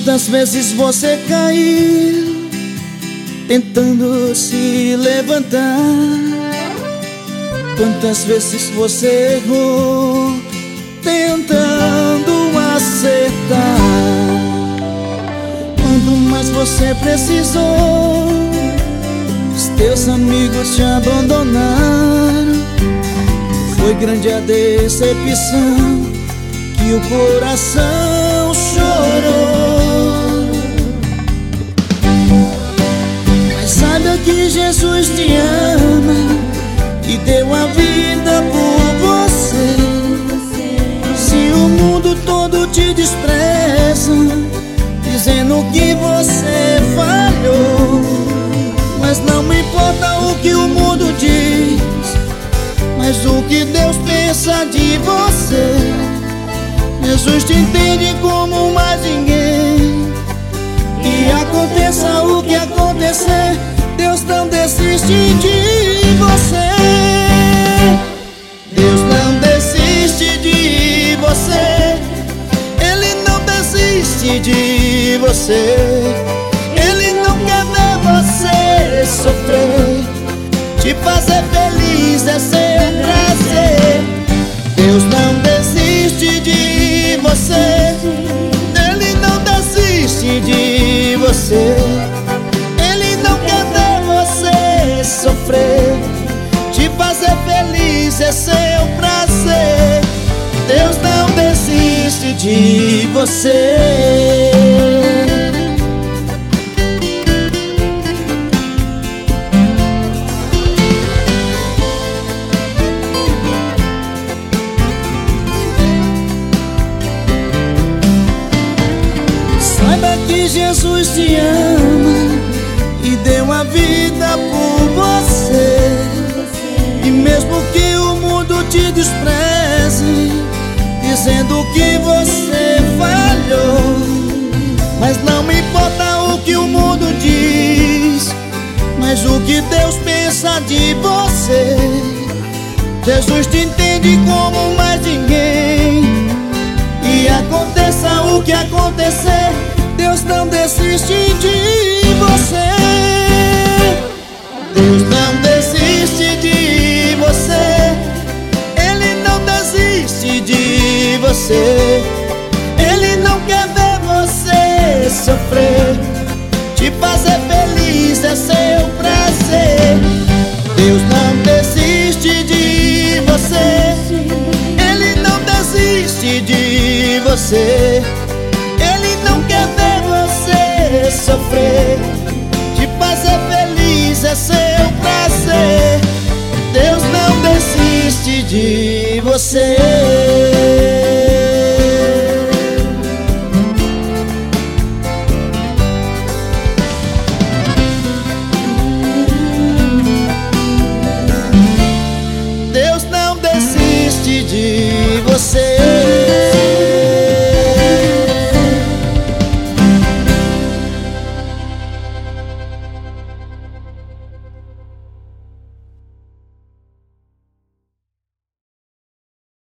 Quantas vezes você caiu tentando se levantar? Quantas vezes você errou tentando acertar? Quando mais você precisou, os teus amigos te abandonaram. Foi grande a decepção que o coração chorou. Mas saiba que Jesus te ama e deu a vida por você. Se o mundo todo te despreza, dizendo que você falhou, mas não me importa o que o mundo diz, mas o que Deus pensa de você. Jesus te entende como mais ninguém. E aconteça o que acontecer, Deus não desiste de você. Deus não desiste de você. Ele não desiste de você. Ele não quer ver você sofrer. Te fazer feliz é seu prazer. Deus não desiste de você. Ele não desiste de você. Ele não quer ver você sofrer. Te fazer feliz é seu prazer. Deus não desiste de você. Saiba que Jesus te ama e deu a vida por você. E mesmo que o mundo te despreze, dizendo que você falhou, mas não me importa o que o mundo diz, mas o que Deus pensa de você. Jesus te entende como mais ninguém. E aconteça o que acontecer, Deus não desiste de você. Deus não desiste de você. Ele não desiste de você. Ele não quer ver você sofrer. Te fazer feliz é seu prazer. Deus não desiste de você. Ele não desiste de você. Ele não quer ver você sofrer. Te fazer feliz é seu prazer. Deus não desiste de você.